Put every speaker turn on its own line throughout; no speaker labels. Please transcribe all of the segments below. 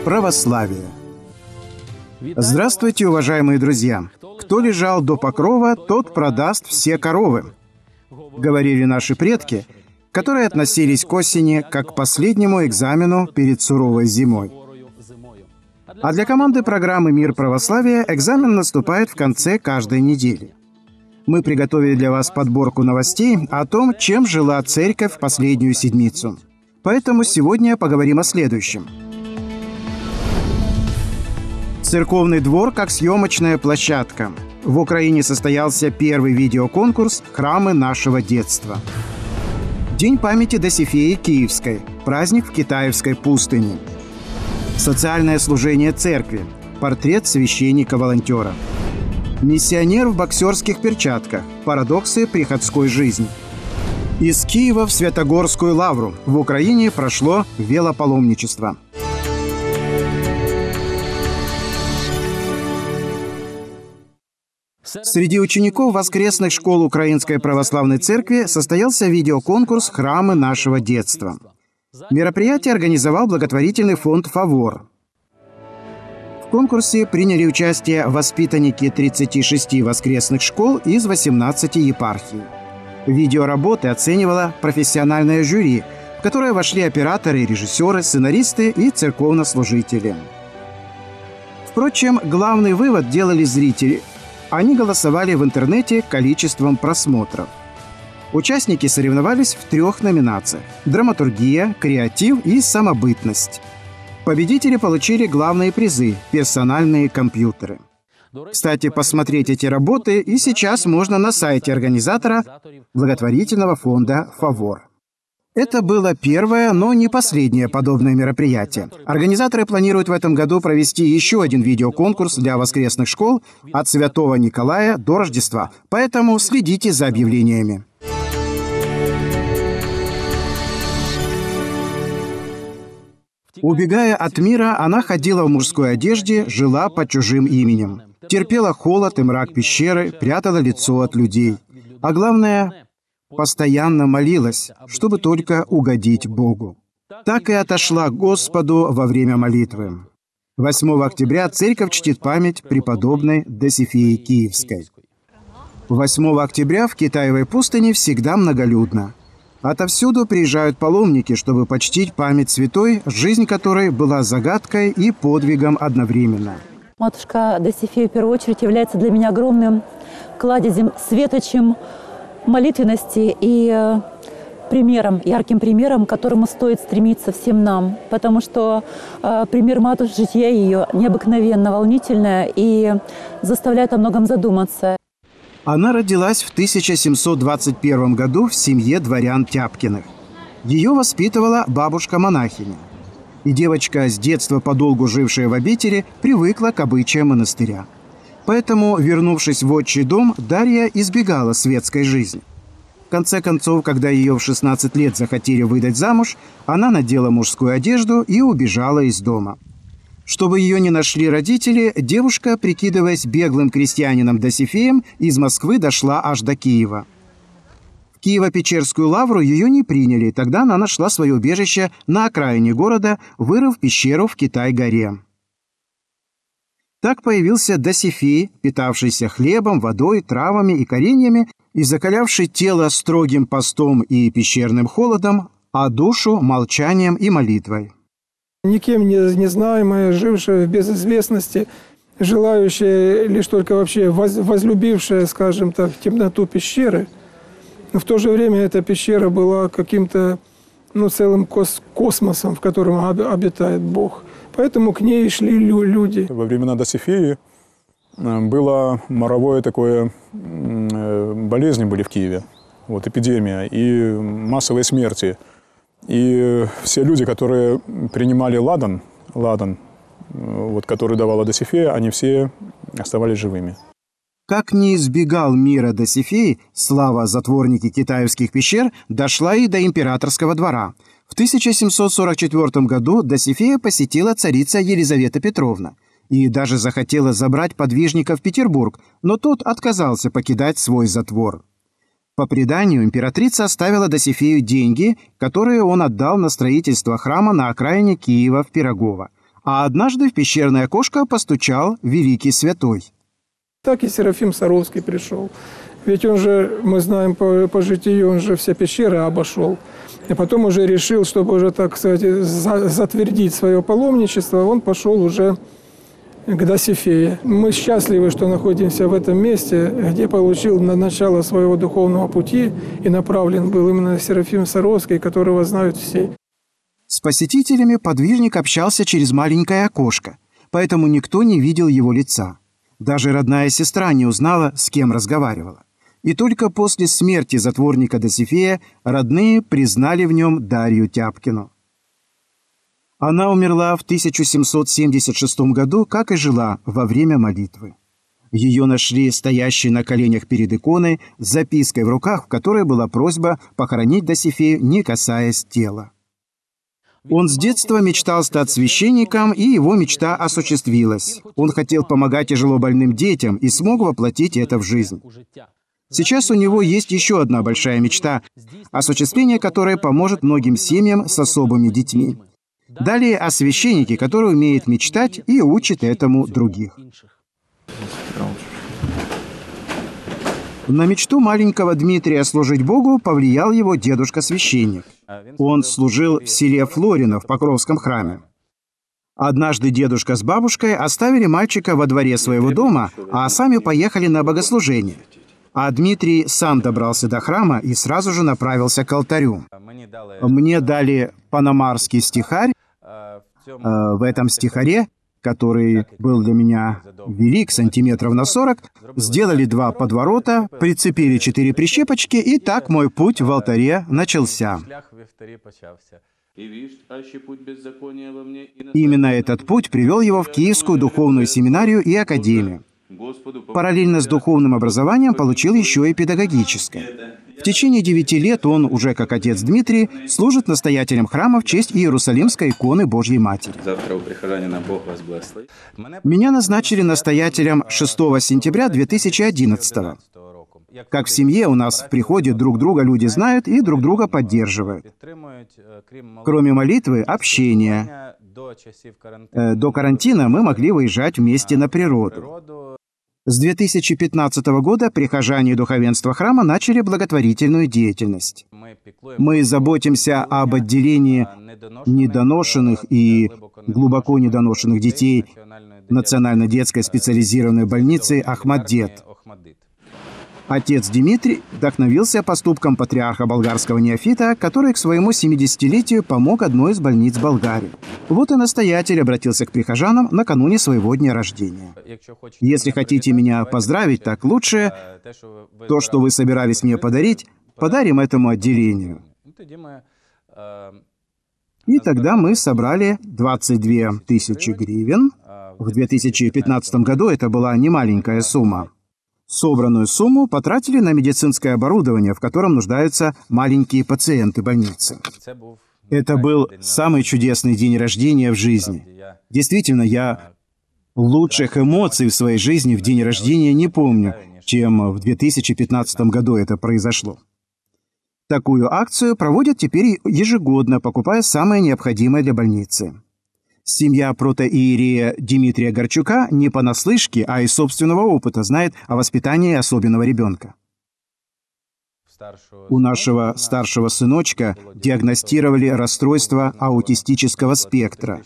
Православие. Здравствуйте, уважаемые друзья! Кто лежал до покрова, тот продаст все коровы. Говорили наши предки, которые относились к осени как к последнему экзамену перед суровой зимой. А для команды программы «Мир православия» экзамен наступает в конце каждой недели. Мы приготовили для вас подборку новостей о том, чем жила церковь в последнюю седмицу. Поэтому сегодня поговорим о следующем. Церковный двор как съемочная площадка. В Украине состоялся первый видеоконкурс «Храмы нашего детства». День памяти Досифеи Киевской. Праздник в Китаевской пустыне. Социальное служение церкви. Портрет священника-волонтера. Миссионер в боксерских перчатках. Парадоксы приходской жизни. Из Киева в Святогорскую лавру. В Украине прошло велопаломничество. Среди учеников воскресных школ Украинской Православной Церкви состоялся видеоконкурс «Храмы нашего детства». Мероприятие организовал благотворительный фонд «Фавор». В конкурсе приняли участие воспитанники 36 воскресных школ из 18 епархий. Видеоработы оценивало профессиональное жюри, в которое вошли операторы, режиссеры, сценаристы и церковнослужители. Впрочем, главный вывод делали зрители. Они голосовали в интернете количеством просмотров. Участники соревновались в 3 номинациях – драматургия, креатив и самобытность. Победители получили главные призы – персональные компьютеры. Кстати, посмотреть эти работы и сейчас можно на сайте организатора благотворительного фонда «Фавор». Это было первое, но не последнее подобное мероприятие. Организаторы планируют в этом году провести еще один видеоконкурс для воскресных школ от Святого Николая до Рождества, поэтому следите за объявлениями. Убегая от мира, она ходила в мужской одежде, жила под чужим именем. Терпела холод и мрак пещеры, прятала лицо от людей. А главное, постоянно молилась, чтобы только угодить Богу. Так и отошла к Господу во время молитвы. 8 октября церковь чтит память преподобной Досифеи Киевской. 8 октября в Китаевой пустыне всегда многолюдно. Отовсюду приезжают паломники, чтобы почтить память святой, жизнь которой была загадкой и подвигом одновременно.
Матушка Досифея, в первую очередь, является для меня огромным кладезем, светочем молитвенности и примером, ярким примером, к которому стоит стремиться всем нам. Потому что пример матушки, жития ее необыкновенно волнительное и заставляет о многом задуматься.
Она родилась в 1721 году в семье дворян Тяпкиных. Ее воспитывала бабушка-монахиня. И девочка, с детства подолгу жившая в обители, привыкла к обычаям монастыря. Поэтому, вернувшись в отчий дом, Дарья избегала светской жизни. В конце концов, когда ее в 16 лет захотели выдать замуж, она надела мужскую одежду и убежала из дома. Чтобы ее не нашли родители, девушка, прикидываясь беглым крестьянином Досифеем, из Москвы дошла аж до Киева. В Киево-Печерскую лавру ее не приняли, тогда она нашла свое убежище на окраине города, вырыв пещеру в Китай-горе. Так появился Досифей, питавшийся хлебом, водой, травами и кореньями и закалявший тело строгим постом и пещерным холодом, а душу молчанием и молитвой.
Никем не знаемая, жившая в безызвестности, желающая лишь только вообще возлюбившая, скажем так, темноту пещеры. Но в то же время эта пещера была каким-то целым космосом, в котором обитает Бог. Поэтому к ней шли люди.
Во времена Досифеи было моровое такое, болезни были в Киеве, эпидемия и массовые смерти. И все люди, которые принимали ладан, который давала Досифея, они все оставались живыми.
Как не избегал мира Досифей, слава затворники китаевских пещер дошла и до императорского двора. В 1744 году Досифея посетила царица Елизавета Петровна и даже захотела забрать подвижника в Петербург, но тот отказался покидать свой затвор. По преданию, императрица оставила Досифею деньги, которые он отдал на строительство храма на окраине Киева в Пирогово, А однажды в пещерное окошко постучал великий святой.
Так и Серафим Саровский пришел. Ведь он же, мы знаем по житию, он же все пещеры обошел. И потом уже решил, чтобы уже, так сказать, затвердить свое паломничество, он пошел уже к Досифее. Мы счастливы, что находимся в этом месте, где получил на начало своего духовного пути и направлен был именно Серафим Саровский, которого знают все.
С посетителями подвижник общался через маленькое окошко, поэтому никто не видел его лица. Даже родная сестра не узнала, с кем разговаривала. И только после смерти затворника Досифея родные признали в нем Дарью Тяпкину. Она умерла в 1776 году, как и жила во время молитвы. Ее нашли стоящей на коленях перед иконой с запиской в руках, в которой была просьба похоронить Досифею, не касаясь тела. Он с детства мечтал стать священником, и его мечта осуществилась. Он хотел помогать тяжело больным детям и смог воплотить это в жизнь. Сейчас у него есть еще одна большая мечта, осуществление которой поможет многим семьям с особыми детьми. Далее о священнике, который умеет мечтать и учит этому других. На мечту маленького Дмитрия служить Богу повлиял его дедушка-священник. Он служил в селе Флорино в Покровском храме. Однажды дедушка с бабушкой оставили мальчика во дворе своего дома, а сами поехали на богослужение. А Дмитрий сам добрался до храма и сразу же направился к алтарю. Мне дали панамарский стихарь. В этом стихаре, который был для меня велик, сантиметров на 40, сделали 2 подворота, прицепили 4 прищепочки, и так мой путь в алтаре начался. Именно этот путь привел его в Киевскую духовную семинарию и академию. Параллельно с духовным образованием получил еще и педагогическое. В течение 9 лет он, уже как отец Дмитрий, служит настоятелем храма в честь Иерусалимской иконы Божьей Матери. Меня назначили настоятелем 6 сентября 2011 года. Как в семье у нас в приходе друг друга люди знают и друг друга поддерживают. Кроме молитвы, общения. До карантина мы могли выезжать вместе на природу. С 2015 года прихожане и духовенство храма начали благотворительную деятельность. Мы заботимся об отделении недоношенных и глубоко недоношенных детей Национально-детской специализированной больницы Ахмаддет. Отец Дмитрий вдохновился поступком патриарха болгарского неофита, который к своему 70-летию помог одной из больниц Болгарии. Вот и настоятель обратился к прихожанам накануне своего дня рождения. Если хотите меня поздравить, так лучше. То, что вы собирались мне подарить, подарим этому отделению. И тогда мы собрали 22 тысячи гривен. В 2015 году это была немаленькая сумма. Собранную сумму потратили на медицинское оборудование, в котором нуждаются маленькие пациенты больницы. Это был самый чудесный день рождения в жизни. Действительно, я лучших эмоций в своей жизни в день рождения не помню, чем в 2015 году это произошло. Такую акцию проводят теперь ежегодно, покупая самое необходимое для больницы. Семья протоиерея Дмитрия Горчука не понаслышке, а из собственного опыта знает о воспитании особенного ребенка. У нашего старшего сыночка диагностировали расстройство аутистического спектра.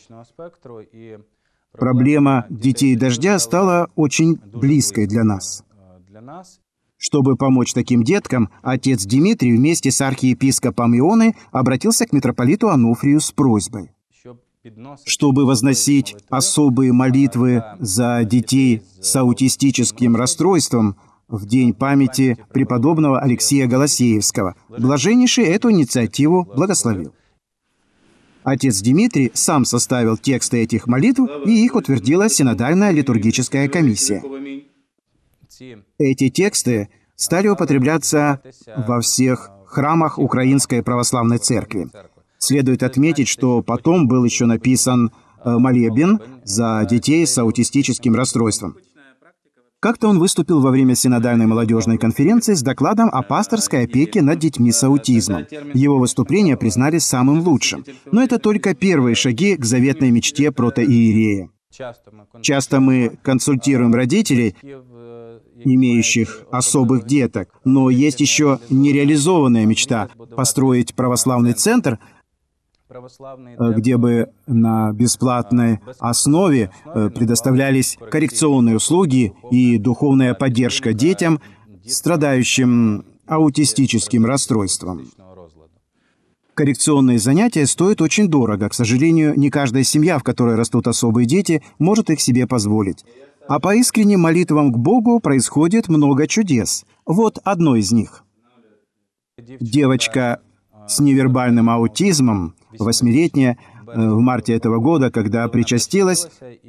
Проблема детей дождя стала очень близкой для нас. Чтобы помочь таким деткам, отец Дмитрий вместе с архиепископом Ионой обратился к митрополиту Ануфрию с просьбой. Чтобы возносить особые молитвы за детей с аутистическим расстройством в день памяти преподобного Алексея Голосеевского, блаженнейший эту инициативу благословил. Отец Дмитрий сам составил тексты этих молитв, и их утвердила Синодальная литургическая комиссия. Эти тексты стали употребляться во всех храмах Украинской Православной Церкви. Следует отметить, что потом был еще написан молебен за детей с аутистическим расстройством. Как-то он выступил во время синодальной молодежной конференции с докладом о пасторской опеке над детьми с аутизмом. Его выступление признали самым лучшим. Но это только первые шаги к заветной мечте протоиерея. Часто мы консультируем родителей, имеющих особых деток, но есть еще нереализованная мечта – построить православный центр, где бы на бесплатной основе предоставлялись коррекционные услуги и духовная поддержка детям, страдающим аутистическим расстройством. Коррекционные занятия стоят очень дорого. К сожалению, не каждая семья, в которой растут особые дети, может их себе позволить. А по искренним молитвам к Богу происходит много чудес. Вот одно из них. Девочка с невербальным аутизмом, 8-летняя, в марте этого года, когда причастилась,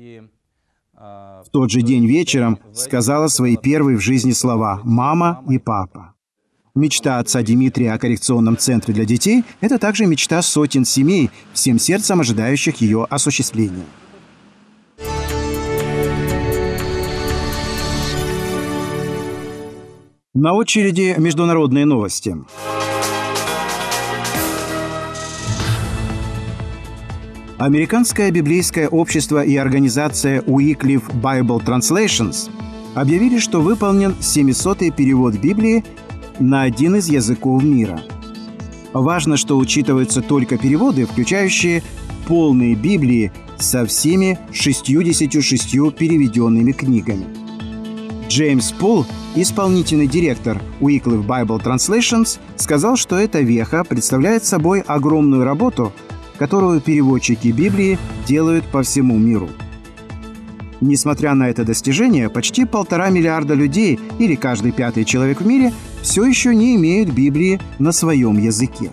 в тот же день вечером сказала свои первые в жизни слова «мама» и «папа». Мечта отца Дмитрия о коррекционном центре для детей – это также мечта сотен семей, всем сердцем ожидающих ее осуществления. На очереди международные новости. Американское библейское общество и организация Wycliffe Bible Translations объявили, что выполнен 700-й перевод Библии на один из языков мира. Важно, что учитываются только переводы, включающие полные Библии со всеми 66 переведенными книгами. Джеймс Пол, исполнительный директор Wycliffe Bible Translations, сказал, что эта веха представляет собой огромную работу, которую переводчики Библии делают по всему миру. Несмотря на это достижение, почти 1,5 миллиарда людей, или каждый 5-й человек в мире, все еще не имеют Библии на своем языке.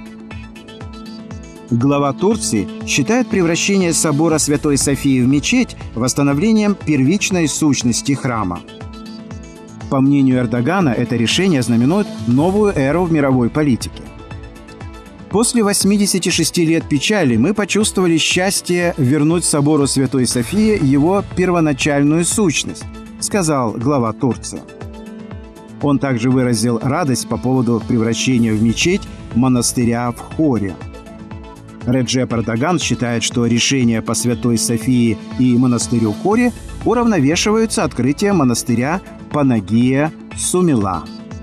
Глава Турции считает превращение собора Святой Софии в мечеть восстановлением первичной сущности храма. По мнению Эрдогана, это решение знаменует новую эру в мировой политике. После 86 лет печали мы почувствовали счастье вернуть собору Святой Софии его первоначальную сущность, сказал глава Турции. Он также выразил радость по поводу превращения в мечеть монастыря в Хоре. Реджеп Эрдоган считает, что решения по Святой Софии и монастырю в Хоре уравновешиваются открытием монастыря Панагия Сумила.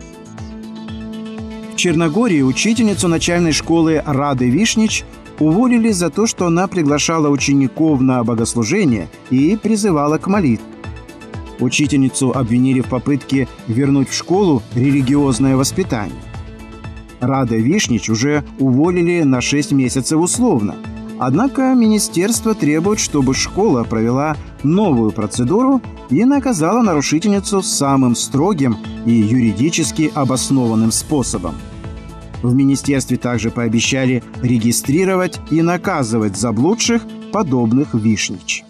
В Черногории учительницу начальной школы Рады Вишнич уволили за то, что она приглашала учеников на богослужение и призывала к молитве. Учительницу обвинили в попытке вернуть в школу религиозное воспитание. Рада Вишнич уже уволили на 6 месяцев условно. Однако министерство требует, чтобы школа провела новую процедуру и наказала нарушительницу самым строгим и юридически обоснованным способом. В министерстве также пообещали регистрировать и наказывать заблудших, подобных Вишнич.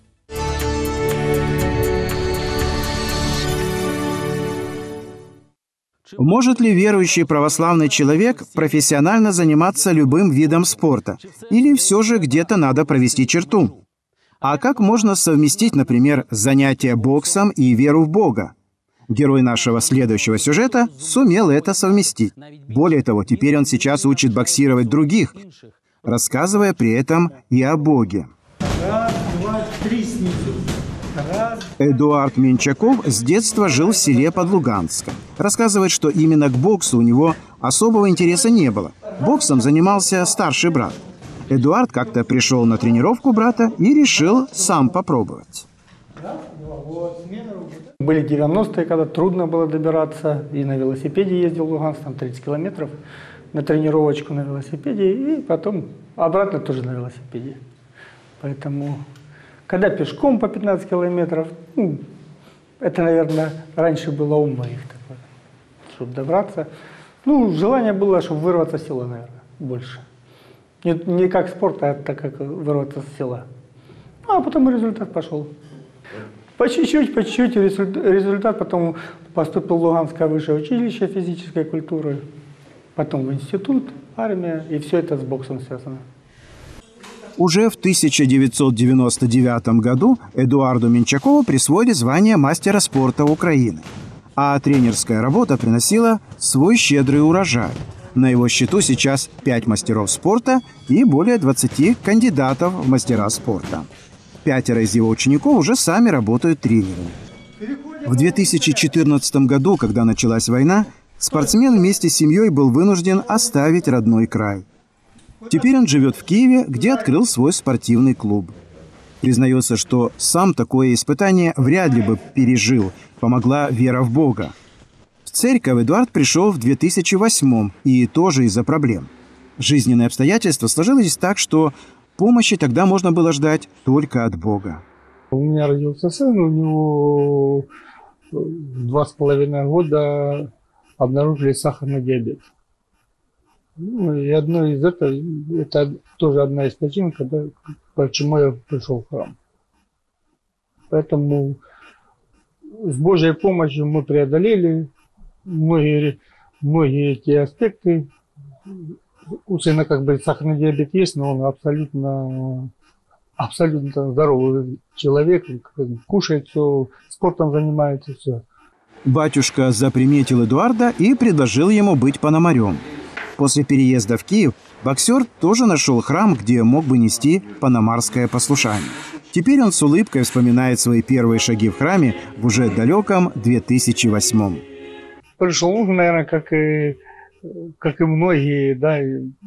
Может ли верующий православный человек профессионально заниматься любым видом спорта? Или все же где-то надо провести черту? А как можно совместить, например, занятия боксом и веру в Бога? Герой нашего следующего сюжета сумел это совместить. Более того, теперь он сейчас учит боксировать других, рассказывая при этом и о Боге.
Раз, два, три снизу.
Эдуард Менчаков с детства жил в селе под Луганском. Рассказывает, что именно к боксу у него особого интереса не было. Боксом занимался старший брат. Эдуард как-то пришел на тренировку брата и решил сам попробовать.
Были 90-е, когда трудно было добираться. И на велосипеде ездил в Луганск, там 30 километров на тренировочку на велосипеде. И потом обратно тоже на велосипеде. Поэтому, когда пешком по 15 километров, это, наверное, раньше было у моих такое, чтобы добраться. Желание было, чтобы вырваться с села, наверное, больше. Не как спорт, а так как вырваться с села. А потом и результат пошел. По чуть-чуть, результат. Потом поступил в Луганское высшее училище физической культуры, потом в институт, армия, и все это с боксом связано.
Уже в 1999 году Эдуарду Менчакову присвоили звание мастера спорта Украины. А тренерская работа приносила свой щедрый урожай. На его счету сейчас 5 мастеров спорта и более 20 кандидатов в мастера спорта. 5 из его учеников уже сами работают тренерами. В 2014 году, когда началась война, спортсмен вместе с семьей был вынужден оставить родной край. Теперь он живет в Киеве, где открыл свой спортивный клуб. Признается, что сам такое испытание вряд ли бы пережил, помогла вера в Бога. В церковь Эдуард пришел в 2008-м, и тоже из-за проблем. Жизненные обстоятельства сложились так, что помощи тогда можно было ждать только от Бога.
У меня родился сын, у него 2,5 года обнаружили сахарный диабет. Ну, и одно из этого, это тоже одна из причин, почему я пришел в храм. Поэтому с Божьей помощью мы преодолели многие эти аспекты. У сына как бы сахарный диабет есть, но он абсолютно здоровый человек, кушает все, спортом занимается, все.
Батюшка заприметил Эдуарда и предложил ему быть пономарем. После переезда в Киев боксер тоже нашел храм, где мог бы нести пономарское послушание. Теперь он с улыбкой вспоминает свои первые шаги в храме в уже далеком 2008-м.
Пришел, наверное, как и многие, да,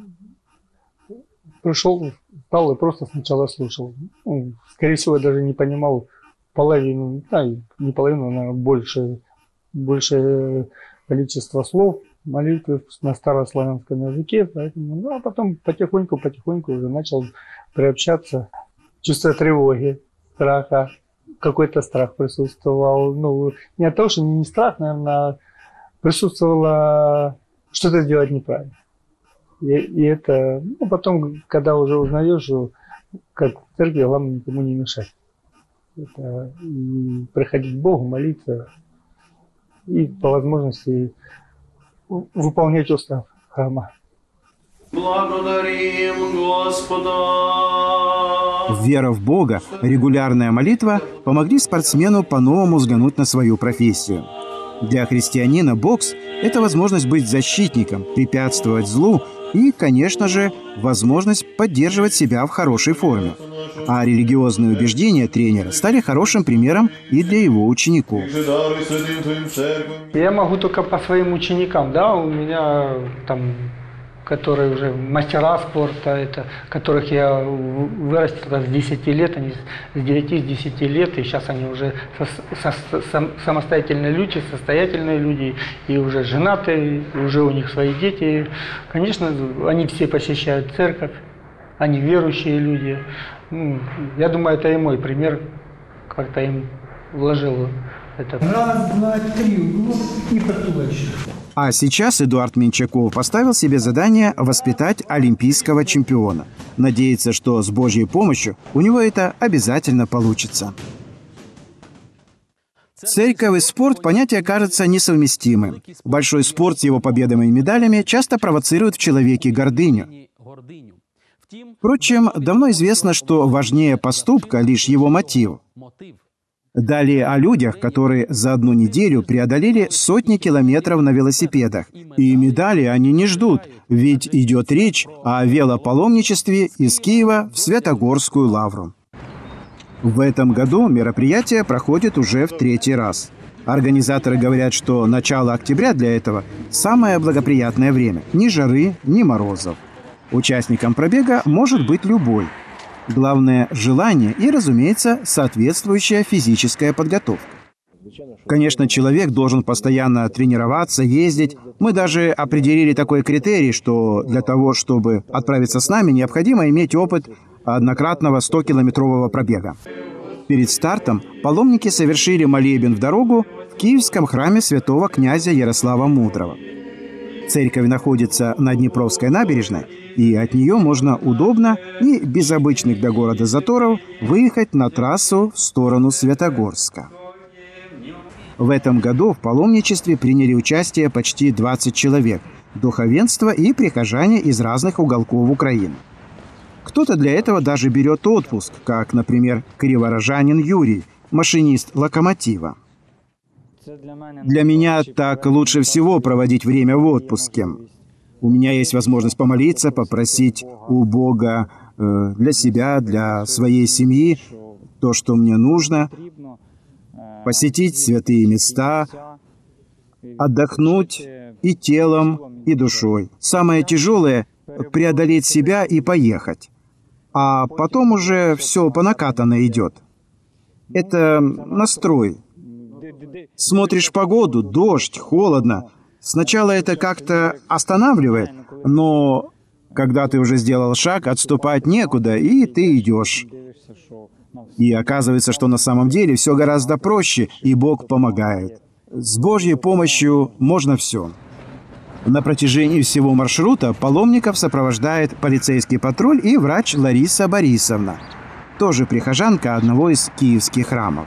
пришел, встал и просто сначала слушал. Ну, скорее всего, я даже не понимал половину, да, не половину, наверное, большее количество слов, молитвы на старославянском языке, поэтому, ну, а потом потихоньку уже начал приобщаться, чувство тревоги, страха, какой-то страх присутствовал, ну, не от того, что не страх, наверное, а присутствовало что-то сделать неправильно. И это, ну, потом, когда уже узнаешь, что как в церкви, главное никому не мешать. Это и приходить к Богу, молиться, и по возможности выполнять устав храма.
Благодарим Господа!
Вера в Бога, регулярная молитва помогли спортсмену по-новому взглянуть на свою профессию. Для христианина бокс – это возможность быть защитником, препятствовать злу и, конечно же, возможность поддерживать себя в хорошей форме. А религиозные убеждения тренера стали хорошим примером и для его учеников.
Я могу только по своим ученикам, да, у меня там, которые уже мастера спорта, это, которых я вырастил с 10 лет, они с 9-10 лет, и сейчас они уже самостоятельные люди, состоятельные люди, и уже женатые, и уже у них свои дети. Конечно, они все посещают церковь, они верующие люди. Ну, я думаю, это и мой пример, как-то им вложил это.
Раз, два, три, и потулочек.
А сейчас Эдуард Менчаков поставил себе задание воспитать олимпийского чемпиона. Надеется, что с Божьей помощью у него это обязательно получится. Церковь и спорт – понятия кажутся несовместимы. Большой спорт с его победами и медалями часто провоцирует в человеке гордыню. Впрочем, давно известно, что важнее поступка лишь его мотив. Далее о людях, которые за одну неделю преодолели сотни километров на велосипедах. И медали они не ждут, ведь идет речь о велопаломничестве из Киева в Святогорскую лавру. В этом году мероприятие проходит уже в 3-й раз. Организаторы говорят, что начало октября для этого самое благоприятное время. Ни жары, ни морозов. Участником пробега может быть любой. Главное – желание и, разумеется, соответствующая физическая подготовка. Конечно, человек должен постоянно тренироваться, ездить. Мы даже определили такой критерий, что для того, чтобы отправиться с нами, необходимо иметь опыт однократного 100-километрового пробега. Перед стартом паломники совершили молебен в дорогу в Киевском храме святого князя Ярослава Мудрого. Церковь находится на Днепровской набережной, и от нее можно удобно и без обычных для города заторов выехать на трассу в сторону Святогорска. В этом году в паломничестве приняли участие почти 20 человек, духовенство и прихожане из разных уголков Украины. Кто-то для этого даже берет отпуск, как, например, криворожанин Юрий, машинист локомотива. Для меня так лучше всего проводить время в отпуске. У меня есть возможность помолиться, попросить у Бога для себя, для своей семьи то, что мне нужно, посетить святые места, отдохнуть и телом, и душой. Самое тяжелое — преодолеть себя и поехать. А потом уже все по накатанной идет. Это настрой. Смотришь погоду, дождь, холодно. Сначала это как-то останавливает, но когда ты уже сделал шаг, отступать некуда, и ты идешь. И оказывается, что на самом деле все гораздо проще, и Бог помогает. С Божьей помощью можно все. На протяжении всего маршрута паломников сопровождает полицейский патруль и врач Лариса Борисовна, тоже прихожанка одного из киевских храмов.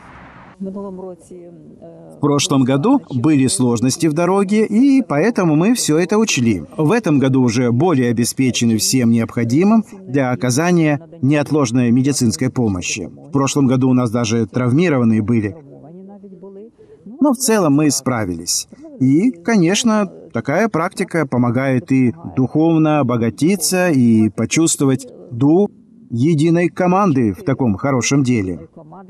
В прошлом году были сложности в дороге, и поэтому мы все это учли. В этом году уже более обеспечены всем необходимым для оказания неотложной медицинской помощи. В прошлом году у нас даже травмированные были. Но в целом мы справились. И, конечно, такая практика помогает и духовно обогатиться, и почувствовать дух единой команды в таком хорошем деле.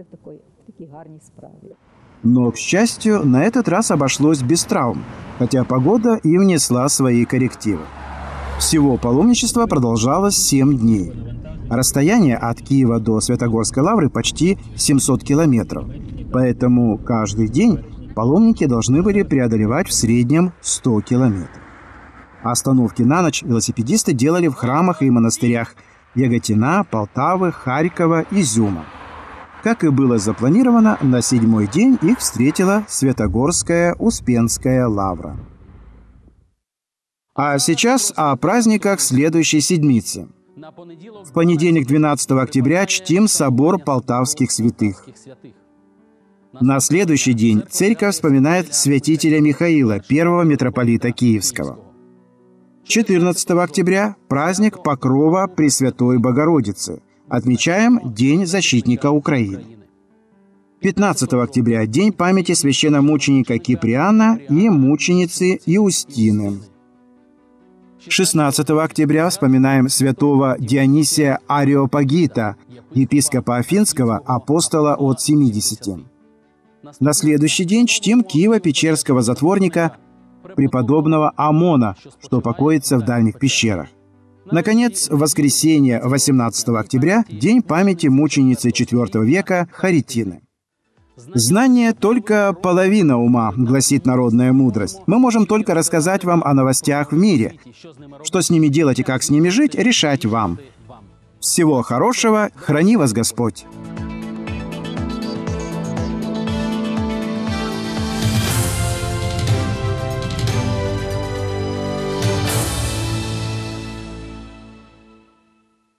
Но, к счастью, на этот раз обошлось без травм, хотя погода и внесла свои коррективы. Всего паломничество продолжалось 7 дней. Расстояние от Киева до Святогорской лавры почти 700 километров, поэтому каждый день паломники должны были преодолевать в среднем 100 километров. Остановки на ночь велосипедисты делали в храмах и монастырях Яготина, Полтавы, Харькова, Изюма. Как и было запланировано, на 7-й день их встретила Святогорская Успенская лавра. А сейчас о праздниках следующей седмицы. В понедельник, 12 октября, чтим собор Полтавских святых. На следующий день церковь вспоминает святителя Михаила, первого митрополита Киевского. 14 октября – праздник Покрова Пресвятой Богородицы. Отмечаем День защитника Украины. 15 октября – День памяти священномученика Киприана и мученицы Иустины. 16 октября вспоминаем святого Дионисия Ареопагита, епископа Афинского, апостола от 70. На следующий день чтим Киево-Печерского затворника преподобного Амона, что покоится в дальних пещерах. Наконец, в воскресенье 18 октября – День памяти мученицы IV века Харитины. «Знание – только половина ума», гласит народная мудрость. Мы можем только рассказать вам о новостях в мире. Что с ними делать и как с ними жить – решать вам. Всего хорошего, храни вас Господь!